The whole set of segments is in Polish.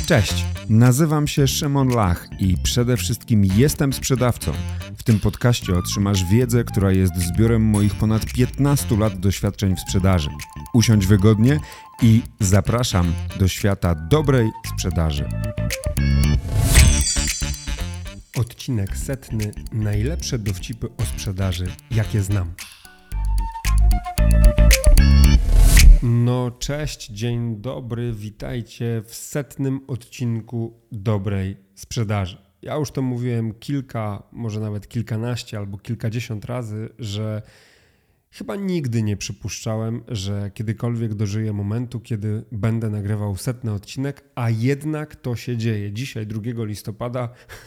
Cześć, nazywam się Szymon Lach i przede wszystkim jestem sprzedawcą. W tym podcaście otrzymasz wiedzę, która jest zbiorem moich ponad 15 lat doświadczeń w sprzedaży. Usiądź wygodnie i zapraszam do świata dobrej sprzedaży. Odcinek 100. Najlepsze dowcipy o sprzedaży, jakie znam. No cześć, dzień dobry, witajcie w 100. odcinku dobrej sprzedaży. Ja już to mówiłem kilka, może nawet kilkanaście albo kilkadziesiąt razy, że chyba nigdy nie przypuszczałem, że kiedykolwiek dożyję momentu, kiedy będę nagrywał 100. odcinek, a jednak to się dzieje. Dzisiaj 2 listopada,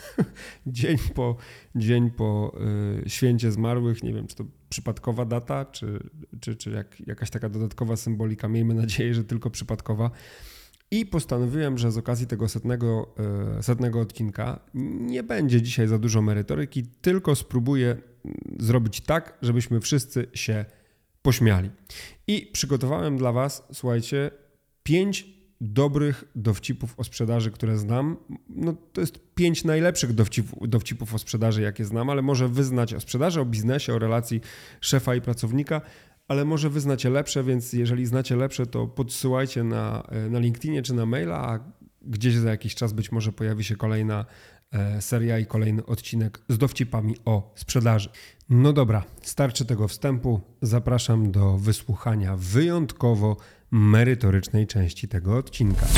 dzień po święcie zmarłych, nie wiem, czy to przypadkowa data, czy jakaś taka dodatkowa symbolika, miejmy nadzieję, że tylko przypadkowa. I postanowiłem, że z okazji tego 100. odcinka nie będzie dzisiaj za dużo merytoryki, tylko spróbuję zrobić tak, żebyśmy wszyscy się pośmiali. I przygotowałem dla Was, słuchajcie, 5 dobrych dowcipów o sprzedaży, które znam. No to jest 5 najlepszych dowcipów o sprzedaży, jakie znam, ale może wy znacie o sprzedaży, o biznesie, o relacji szefa i pracownika, ale może wy znacie lepsze, więc jeżeli znacie lepsze, to podsyłajcie na LinkedInie czy na maila, a gdzieś za jakiś czas być może pojawi się kolejna seria i kolejny odcinek z dowcipami o sprzedaży. No dobra, starczy tego wstępu. Zapraszam do wysłuchania wyjątkowo merytorycznej części tego odcinka.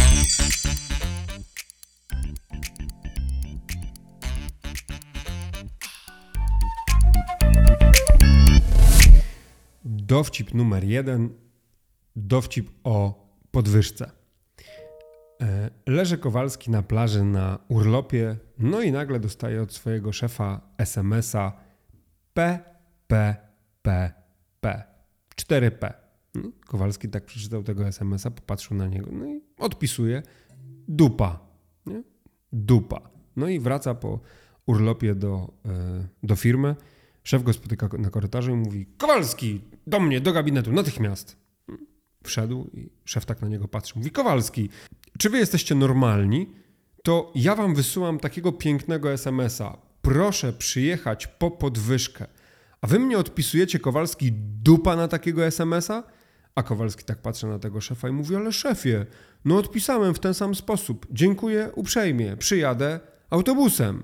Dowcip numer 1. Dowcip o podwyżce. Leży Kowalski na plaży na urlopie, no i nagle dostaje od swojego szefa SMS-a P. 4P. Kowalski tak przeczytał tego SMS-a, popatrzył na niego, no i odpisuje dupa. Nie? Dupa. No i wraca po urlopie do firmy. Szef go spotyka na korytarzu i mówi: Kowalski, do mnie, do gabinetu, natychmiast. Wszedł i szef tak na niego patrzy. Mówi: Kowalski, czy wy jesteście normalni? To ja wam wysyłam takiego pięknego SMS-a. Proszę przyjechać po podwyżkę. A wy mnie odpisujecie, Kowalski, dupa na takiego SMS-a? A Kowalski tak patrzy na tego szefa i mówi: ale szefie, no odpisałem w ten sam sposób. Dziękuję uprzejmie. Przyjadę autobusem.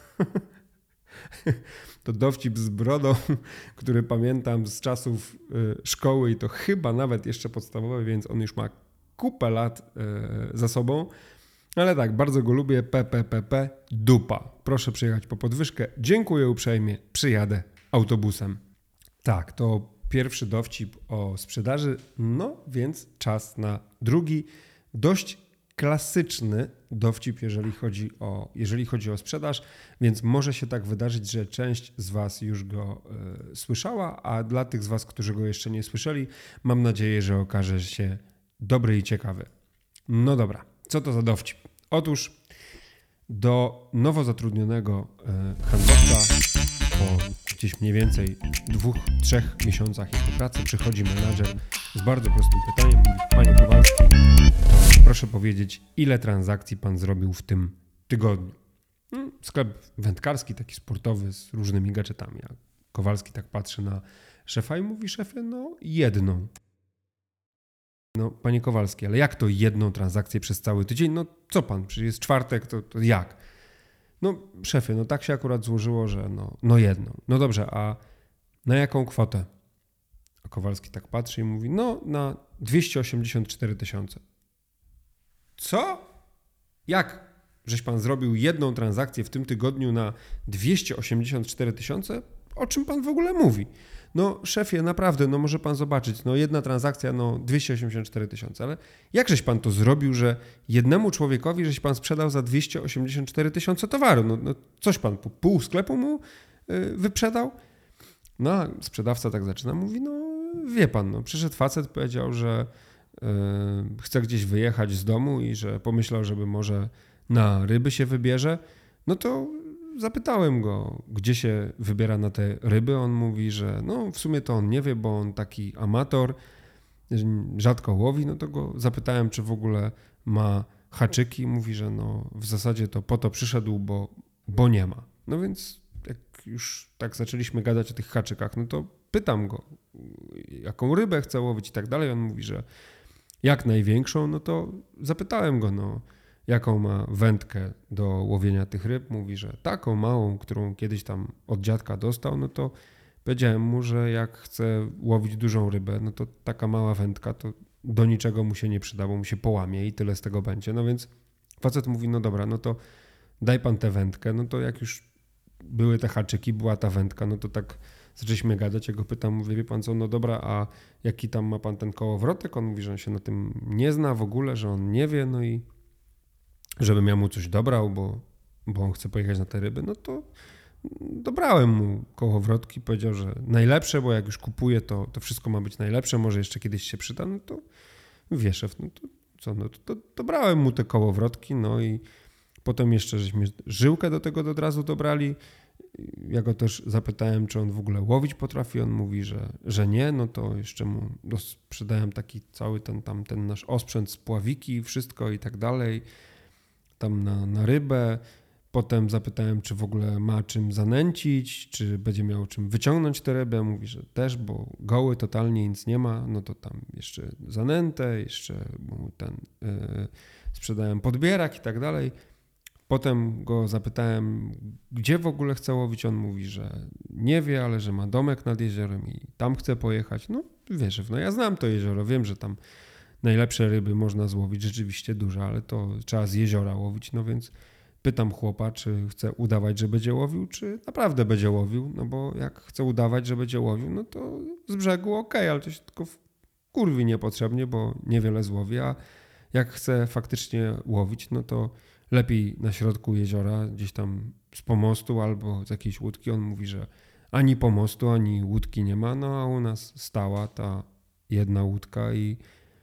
To dowcip z brodą, który pamiętam z czasów szkoły i to chyba nawet jeszcze podstawowej, więc on już ma kupę lat za sobą. Ale tak, bardzo go lubię. Dupa. Proszę przyjechać po podwyżkę. Dziękuję uprzejmie. Przyjadę autobusem. Tak, to pierwszy dowcip o sprzedaży. No więc czas na drugi, dość klasyczny dowcip, jeżeli chodzi o sprzedaż, więc może się tak wydarzyć, że część z Was już go słyszała, a dla tych z Was, którzy go jeszcze nie słyszeli, mam nadzieję, że okaże się dobry i ciekawy. No dobra, co to za dowcip? Otóż do nowo zatrudnionego handlowca po gdzieś mniej więcej 2-3 miesiącach jego pracy przychodzi menadżer z bardzo prostym pytaniem. Mówi: Panie Kowalski, to proszę powiedzieć, ile transakcji pan zrobił w tym tygodniu? Sklep wędkarski, taki sportowy z różnymi gadżetami. A Kowalski tak patrzy na szefa i mówi: szefie, no jedną. No panie Kowalski, ale jak to jedną transakcję przez cały tydzień? No co pan, przecież jest czwartek, to jak? No szefie, no tak się akurat złożyło, że no jedną. No dobrze, a na jaką kwotę? A Kowalski tak patrzy i mówi: no na 284 000. Co? Jak? Żeś pan zrobił jedną transakcję w tym tygodniu na 284 000? O czym pan w ogóle mówi? No szefie, naprawdę, no może pan zobaczyć, no jedna transakcja, no 284 000, ale jak żeś pan to zrobił, że jednemu człowiekowi żeś pan sprzedał za 284 000 towaru? No coś pan, pół sklepu mu wyprzedał? No a sprzedawca tak zaczyna, mówi: no wie pan, no przyszedł facet, powiedział, że chce gdzieś wyjechać z domu i że pomyślał, żeby może na ryby się wybierze. No to zapytałem go, gdzie się wybiera na te ryby. On mówi, że no w sumie to on nie wie, bo on taki amator, rzadko łowi. No to go zapytałem, czy w ogóle ma haczyki. Mówi, że no w zasadzie to po to przyszedł, bo nie ma. No więc jak już tak zaczęliśmy gadać o tych haczykach, no to pytam go, jaką rybę chce łowić i tak dalej. On mówi, że jak największą, no to zapytałem go, no jaką ma wędkę do łowienia tych ryb. Mówi, że taką małą, którą kiedyś tam od dziadka dostał, no to powiedziałem mu, że jak chce łowić dużą rybę, no to taka mała wędka to do niczego mu się nie przyda, bo mu się połamie i tyle z tego będzie. No więc facet mówi, no dobra, no to daj pan tę wędkę. No to jak już były te haczyki, była ta wędka, no to tak zaczęliśmy gadać. Ja go pytam, mówię, wie pan co, no dobra, a jaki tam ma pan ten kołowrotek? On mówi, że on się na tym nie zna w ogóle, że on nie wie, no i żebym ja mu coś dobrał, bo on chce pojechać na te ryby, no to dobrałem mu kołowrotki, powiedział, że najlepsze, bo jak już kupuje, to wszystko ma być najlepsze, może jeszcze kiedyś się przyda, no to wie szef, no to co, no to dobrałem mu te kołowrotki, no i potem jeszcze żeśmy żyłkę do tego od razu dobrali. Ja go też zapytałem, czy on w ogóle łowić potrafi, on mówi, że nie, no to jeszcze mu sprzedałem taki cały ten nasz osprzęt, spławiki, wszystko i tak dalej, tam na rybę. Potem zapytałem, czy w ogóle ma czym zanęcić, czy będzie miał czym wyciągnąć tę rybę. Mówi, że też, bo goły totalnie nic nie ma. No to tam jeszcze zanętę, jeszcze mu sprzedałem podbierak i tak dalej. Potem go zapytałem, gdzie w ogóle chce łowić. On mówi, że nie wie, ale że ma domek nad jeziorem i tam chce pojechać. No wiesz, no ja znam to jezioro, wiem, że tam najlepsze ryby można złowić, rzeczywiście duże, ale to trzeba z jeziora łowić, no więc pytam chłopa, czy chce udawać, że będzie łowił, czy naprawdę będzie łowił, no bo jak chce udawać, że będzie łowił, no to z brzegu okej, ale to się tylko kurwi niepotrzebnie, bo niewiele złowi, a jak chce faktycznie łowić, no to lepiej na środku jeziora, gdzieś tam z pomostu albo z jakiejś łódki. On mówi, że ani pomostu, ani łódki nie ma, no a u nas stała ta jedna łódka i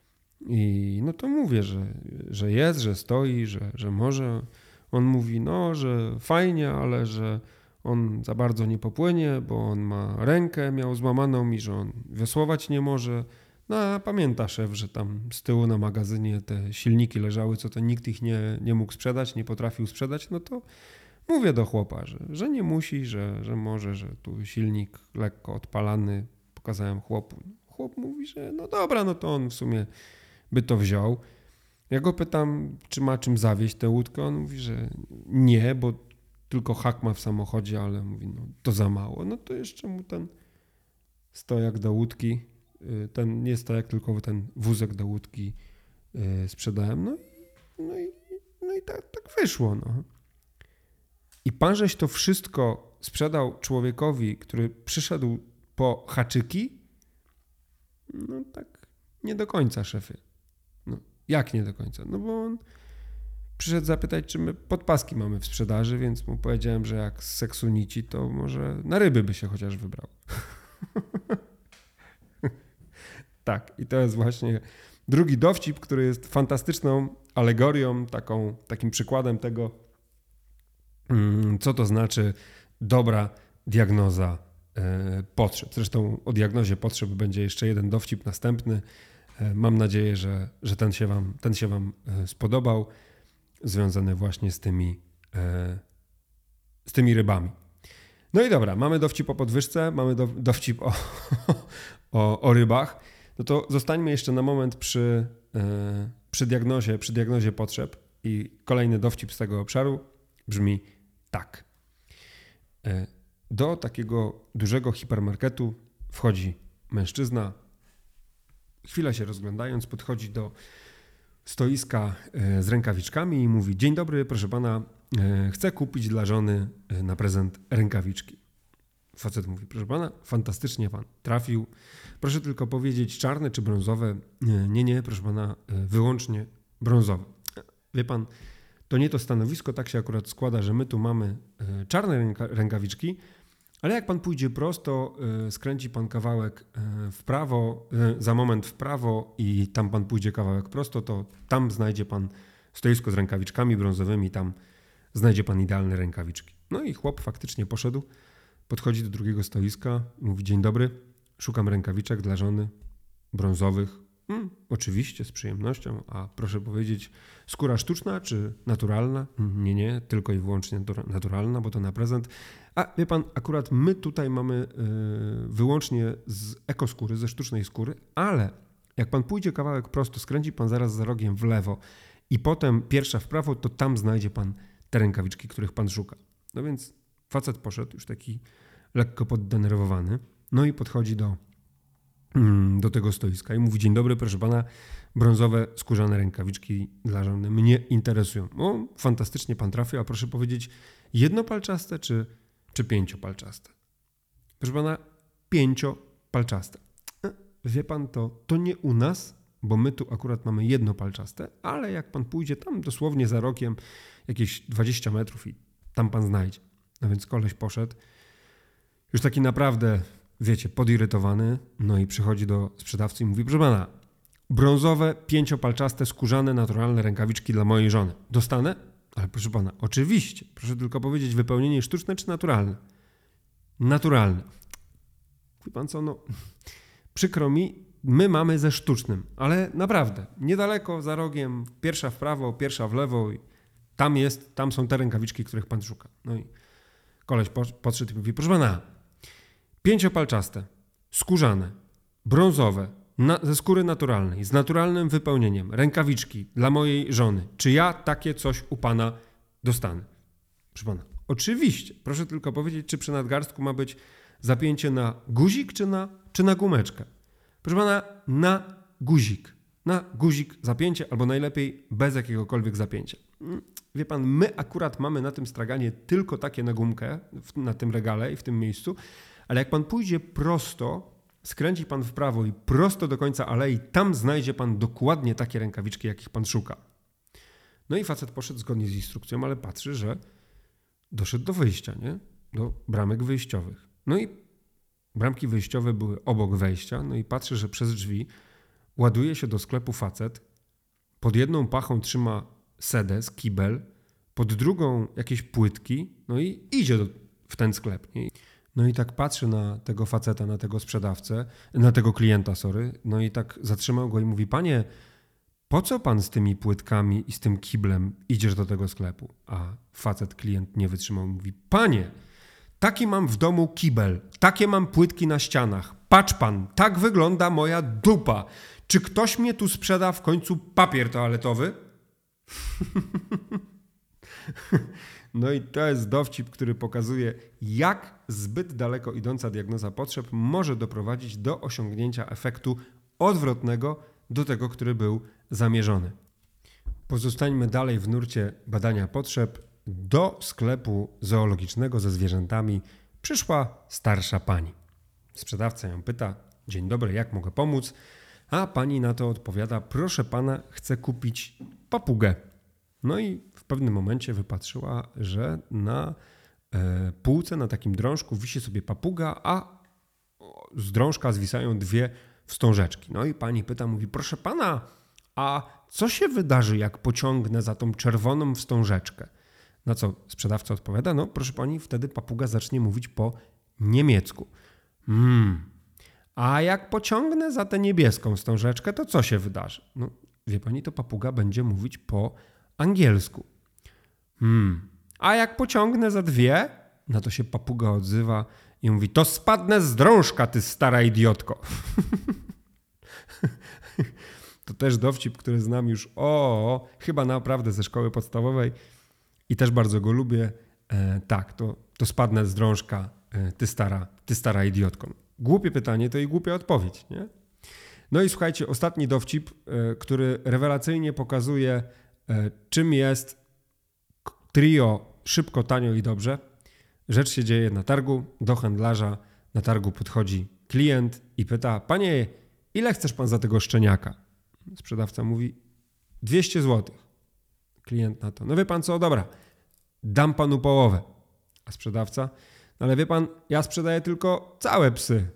no to mówię, że jest, że stoi, że może. On mówi, no, że fajnie, ale że on za bardzo nie popłynie, bo on ma rękę, miał złamaną i że on wiosłować nie może. No a pamięta szef, że tam z tyłu na magazynie te silniki leżały, co to nikt ich nie mógł sprzedać, nie potrafił sprzedać, no to mówię do chłopa, że nie musi, że może, że tu silnik lekko odpalany, pokazałem chłopu. Chłop mówi, że no dobra, no to on w sumie by to wziął. Ja go pytam, czy ma czym zawieźć tę łódkę, on mówi, że nie, bo tylko hak ma w samochodzie, ale mówi, no to za mało. No to jeszcze mu ten stojak do łódki, nie stojak, tylko ten wózek do łódki sprzedałem. No i tak wyszło. No. I pan żeś to wszystko sprzedał człowiekowi, który przyszedł po haczyki? No tak nie do końca, szefie. No, jak nie do końca? No bo on przyszedł zapytać, czy my podpaski mamy w sprzedaży, więc mu powiedziałem, że jak z seksu nici, to może na ryby by się chociaż wybrał. Tak, i to jest właśnie drugi dowcip, który jest fantastyczną alegorią, takim przykładem tego, co to znaczy dobra diagnoza potrzeb. Zresztą o diagnozie potrzeb będzie jeszcze jeden dowcip następny. Mam nadzieję, że ten się wam spodobał, związany właśnie z tymi rybami. No i dobra, mamy dowcip o podwyżce, mamy dowcip o rybach. No to zostańmy jeszcze na moment przy diagnozie potrzeb i kolejny dowcip z tego obszaru brzmi tak. Do takiego dużego hipermarketu wchodzi mężczyzna, chwilę się rozglądając, podchodzi do stoiska z rękawiczkami i mówi: dzień dobry, proszę pana, chcę kupić dla żony na prezent rękawiczki. Facet mówi: proszę pana, fantastycznie pan trafił. Proszę tylko powiedzieć, czarne czy brązowe? Nie, proszę pana, wyłącznie brązowe. Wie pan, to nie to stanowisko, tak się akurat składa, że my tu mamy czarne rękawiczki, ale jak pan pójdzie prosto, skręci pan kawałek w prawo, za moment w prawo i tam pan pójdzie kawałek prosto, to tam znajdzie pan stoisko z rękawiczkami brązowymi, tam znajdzie pan idealne rękawiczki. No i chłop faktycznie poszedł, podchodzi do drugiego stoiska, mówi: dzień dobry, szukam rękawiczek dla żony, brązowych, Oczywiście, z przyjemnością. A proszę powiedzieć, skóra sztuczna czy naturalna? Nie, tylko i wyłącznie naturalna, bo to na prezent. A wie pan, akurat my tutaj mamy wyłącznie z ekoskóry, ze sztucznej skóry, ale jak pan pójdzie kawałek prosto, skręci pan zaraz za rogiem w lewo i potem pierwsza w prawo, to tam znajdzie pan te rękawiczki, których pan szuka. No więc facet poszedł już taki lekko poddenerwowany, no i podchodzi do tego stoiska i mówi: dzień dobry, proszę pana, brązowe skórzane rękawiczki dla żony mnie interesują. O, fantastycznie pan trafił, a proszę powiedzieć, jednopalczaste czy pięciopalczaste? Proszę pana, pięciopalczaste. Wie pan, to nie u nas, bo my tu akurat mamy jednopalczaste, ale jak pan pójdzie tam dosłownie za rogiem jakieś 20 metrów i tam pan znajdzie. No więc koleś poszedł, już taki naprawdę, wiecie, podirytowany, no i przychodzi do sprzedawcy i mówi: proszę pana, brązowe, pięciopalczaste, skórzane, naturalne rękawiczki dla mojej żony. Dostanę? Ale proszę pana, oczywiście. Proszę tylko powiedzieć, wypełnienie sztuczne czy naturalne? Naturalne. Wie pan co, no przykro mi, my mamy ze sztucznym, ale naprawdę, niedaleko za rogiem, pierwsza w prawo, pierwsza w lewo i tam są te rękawiczki, których pan szuka. No i koleś podszedł i mówi: proszę pana, pięciopalczaste, skórzane, brązowe, ze skóry naturalnej, z naturalnym wypełnieniem, rękawiczki dla mojej żony. Czy ja takie coś u pana dostanę? Proszę pana, oczywiście. Proszę tylko powiedzieć, czy przy nadgarstku ma być zapięcie na guzik, czy na gumeczkę? Proszę pana, na guzik. Na guzik zapięcie, albo najlepiej bez jakiegokolwiek zapięcia. Wie pan, my akurat mamy na tym straganie tylko takie na gumkę, na tym regale i w tym miejscu, ale jak pan pójdzie prosto, skręci pan w prawo i prosto do końca alei, tam znajdzie pan dokładnie takie rękawiczki, jakich pan szuka. No i facet poszedł zgodnie z instrukcją, ale patrzy, że doszedł do wyjścia, nie? Do bramek wyjściowych. No i bramki wyjściowe były obok wejścia, no i patrzy, że przez drzwi ładuje się do sklepu facet, pod jedną pachą trzyma sedes, kibel, pod drugą jakieś płytki, no i idzie w ten sklep, nie? No i tak patrzy na tego faceta, na tego sprzedawcę, na tego klienta, no i tak zatrzymał go i mówi: panie, po co pan z tymi płytkami i z tym kiblem idziesz do tego sklepu? A facet, klient nie wytrzymał, mówi: panie, taki mam w domu kibel, takie mam płytki na ścianach, patrz pan, tak wygląda moja dupa. Czy ktoś mnie tu sprzeda w końcu papier toaletowy? No i to jest dowcip, który pokazuje, jak zbyt daleko idąca diagnoza potrzeb może doprowadzić do osiągnięcia efektu odwrotnego do tego, który był zamierzony. Pozostańmy dalej w nurcie badania potrzeb. Do sklepu zoologicznego ze zwierzętami przyszła starsza pani. Sprzedawca ją pyta: dzień dobry, jak mogę pomóc? A pani na to odpowiada: proszę pana, chcę kupić papugę. No i w pewnym momencie wypatrzyła, że na półce, na takim drążku wisi sobie papuga, a z drążka zwisają dwie wstążeczki. No i pani pyta, mówi: proszę pana, a co się wydarzy, jak pociągnę za tą czerwoną wstążeczkę? Na co sprzedawca odpowiada: no proszę pani, wtedy papuga zacznie mówić po niemiecku. A jak pociągnę za tę niebieską wstążeczkę, to co się wydarzy? No wie pani, to papuga będzie mówić po angielsku. A jak pociągnę za dwie? Na to się papuga odzywa i mówi: to spadnę z drążka, ty stara idiotko. To też dowcip, który znam już chyba naprawdę ze szkoły podstawowej i też bardzo go lubię. Tak, to spadnę z drążka, ty stara idiotko. Głupie pytanie to i głupia odpowiedź, nie? No i słuchajcie, ostatni dowcip, który rewelacyjnie pokazuje, czym jest trio szybko, tanio i dobrze. Rzecz się dzieje na targu, do handlarza na targu podchodzi klient i pyta: panie, ile chcesz pan za tego szczeniaka? Sprzedawca mówi: 200 zł. Klient na to: no wie pan co, dobra, dam panu połowę. A sprzedawca: no ale wie pan, ja sprzedaję tylko całe psy.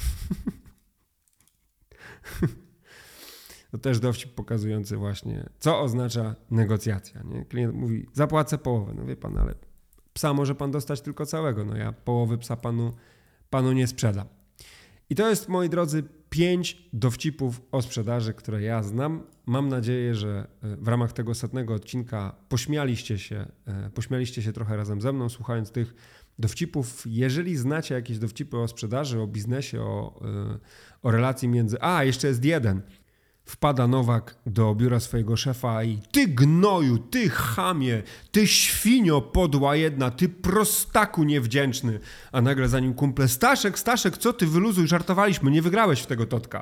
To też dowcip pokazujący właśnie, co oznacza negocjacja. Nie? Klient mówi: zapłacę połowę. No wie pan, ale psa może pan dostać tylko całego. No ja połowy psa panu nie sprzedam. I to jest, moi drodzy, 5 dowcipów o sprzedaży, które ja znam. Mam nadzieję, że w ramach tego 100. odcinka pośmialiście się trochę razem ze mną, słuchając tych dowcipów. Jeżeli znacie jakieś dowcipy o sprzedaży, o biznesie, o relacji między... jeszcze jest jeden. Wpada Nowak do biura swojego szefa i ty gnoju, ty chamie, ty świnio podła jedna, ty prostaku niewdzięczny. A nagle za nim kumple, Staszek, co ty, wyluzuj, żartowaliśmy, nie wygrałeś w tego Totka.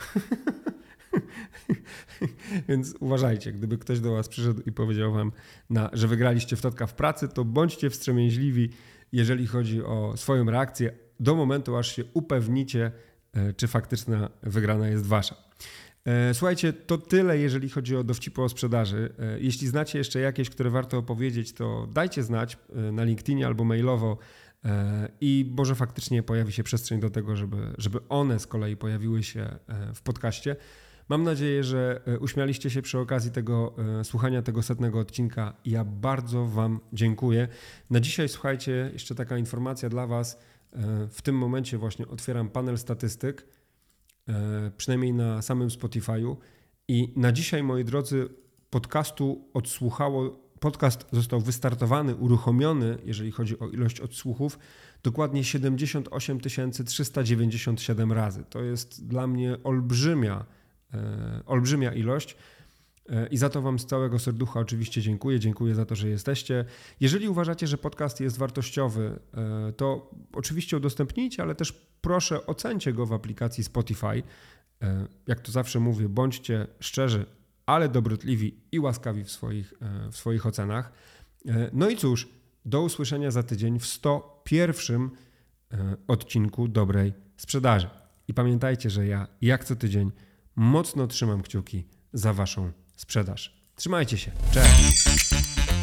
Więc uważajcie, gdyby ktoś do was przyszedł i powiedział wam, że wygraliście w Totka w pracy, to bądźcie wstrzemięźliwi, jeżeli chodzi o swoją reakcję, do momentu, aż się upewnicie, czy faktyczna wygrana jest wasza. Słuchajcie, to tyle, jeżeli chodzi o dowcipy o sprzedaży. Jeśli znacie jeszcze jakieś, które warto opowiedzieć, to dajcie znać na LinkedInie albo mailowo i może faktycznie pojawi się przestrzeń do tego, żeby one z kolei pojawiły się w podcaście. Mam nadzieję, że uśmialiście się przy okazji tego słuchania tego 100. odcinka. Ja bardzo wam dziękuję. Na dzisiaj, słuchajcie, jeszcze taka informacja dla was. W tym momencie właśnie otwieram panel statystyk, przynajmniej na samym Spotify'u. I na dzisiaj, moi drodzy, podcast został wystartowany, uruchomiony, jeżeli chodzi o ilość odsłuchów, dokładnie 78 397 razy. To jest dla mnie olbrzymia ilość i za to wam z całego serducha oczywiście dziękuję. Dziękuję za to, że jesteście. Jeżeli uważacie, że podcast jest wartościowy, to oczywiście udostępnijcie, ale też proszę ocencie go w aplikacji Spotify. Jak to zawsze mówię, bądźcie szczerzy, ale dobrotliwi i łaskawi w swoich ocenach. No i cóż, do usłyszenia za tydzień w 101. odcinku Dobrej Sprzedaży. I pamiętajcie, że ja, jak co tydzień, mocno trzymam kciuki za waszą sprzedaż. Trzymajcie się. Cześć!